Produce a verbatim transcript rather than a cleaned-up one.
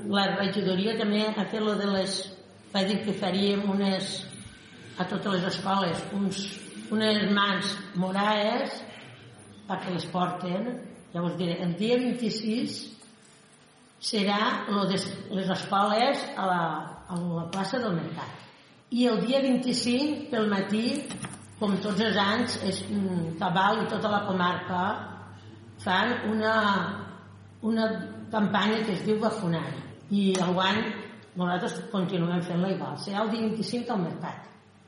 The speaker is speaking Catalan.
la regidoria també ha fet lo de les... va dir que faríem unes... a totes les escoles uns, unes mans morades perquè les porten. Llavors diré, el dia vint-i-sis serà lo de les escoles a la, a la plaça del Mercat. I el dia vint-i-cinc pel matí, com tots els anys, és Tabal i tota la comarca fan una, una campanya que es diu Bafunari. I enguany nosaltres continuem fent-la igual. Serà el dia vint-i-cinc al Mercat.